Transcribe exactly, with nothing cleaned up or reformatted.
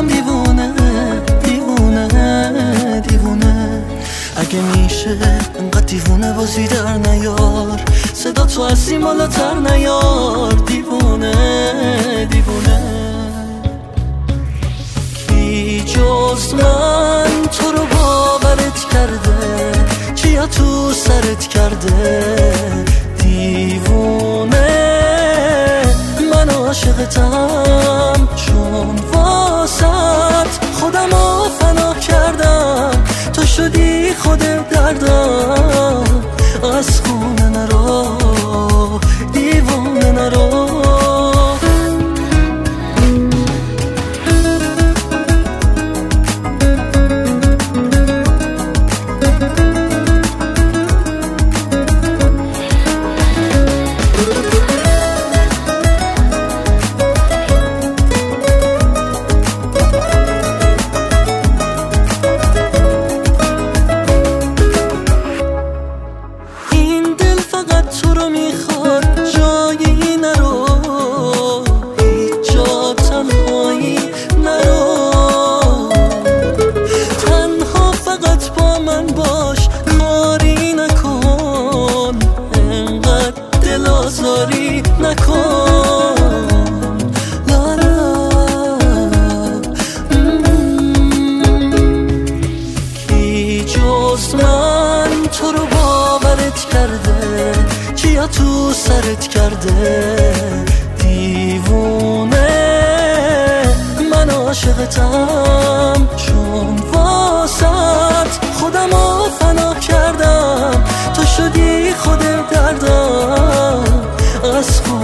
شدم دیوونه دیوونه دیوونه. اگه میشه انقدر دیوونه بازی در نیار، صدا تو از این بالاتر نیار. دیوونه دیوونه. کی جز من تو رو باورت کرده، چیا تو سرت کرده؟ دیوونه من عاشقتم، چون واسط خودمو فنا کردم. تو شدی خود دردم، از خونه نرو دیوونه نرو. نکن لا لا. کی جز من تو رو باورت کرده، چیا تو سرت کرده؟ دیوونه من عاشقتم، چون واسط خودمو فنا کردم. تو شدی خود دردم، از خود